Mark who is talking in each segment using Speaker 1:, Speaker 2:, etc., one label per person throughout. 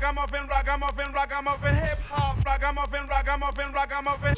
Speaker 1: ragamuffin, ragamuffin, ragamuffin, hip hop, ragamuffin, ragamuffin, ragamuffin.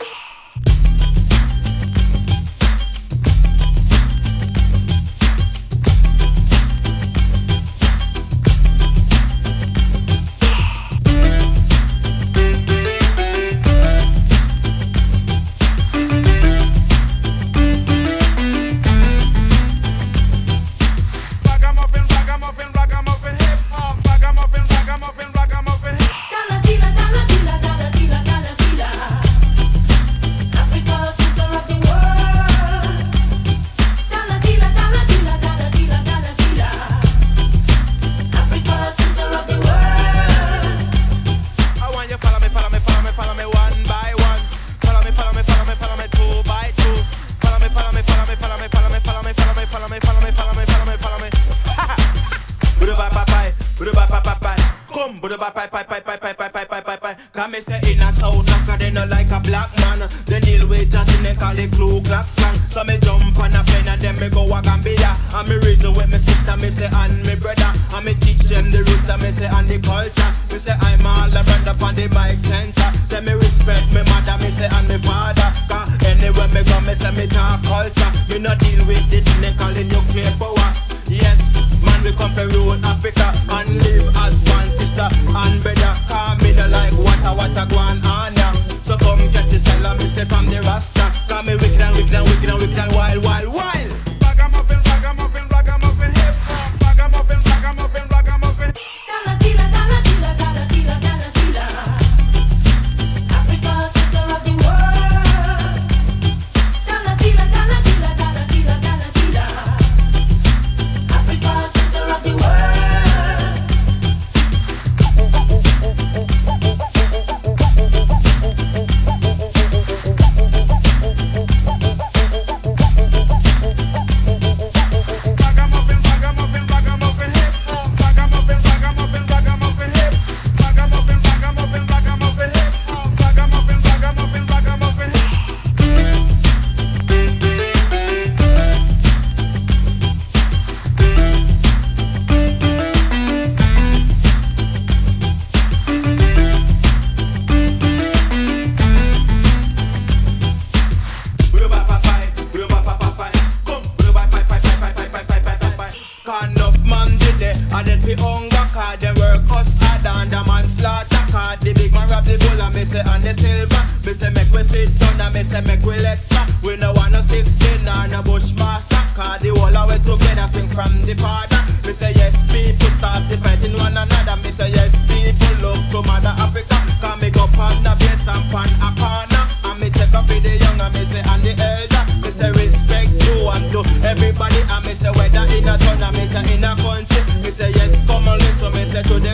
Speaker 2: Come me say in a South Africa they no like a black man. They deal with that and they call it Ku Klux Klan. So me jump on a plane and then me go a Gambia. And me reason with me sister, me say and me brother. And me teach them the roots and me say and the culture. Me say I'm all around up on the mic center. Say me respect me mother, me say and me father. Cause anywhere me go, me say me talk culture. Me no deal with it, they call it nuclear power. Yes, man, we come from rural Africa and live as one sister and brother. Cause me no like what a go on ya. So come catch this style and me say from the Rasta. Cause me wicked and wicked and wicked and wicked and wild, wild, wild.
Speaker 1: Ragamuffin, ragamuffin, ragamuffin, hip hop, ragamuffin, ragamuffin, ragamuffin.
Speaker 3: Dala dila, dala dila, dala dila, dala dila. Africa, center of the world. Dala dila, dala dila, dala dila, dala dila. Africa, center of the world.
Speaker 2: Everybody, I me say whether in a town, I me say in a country, me say yes, come on listen, me say to the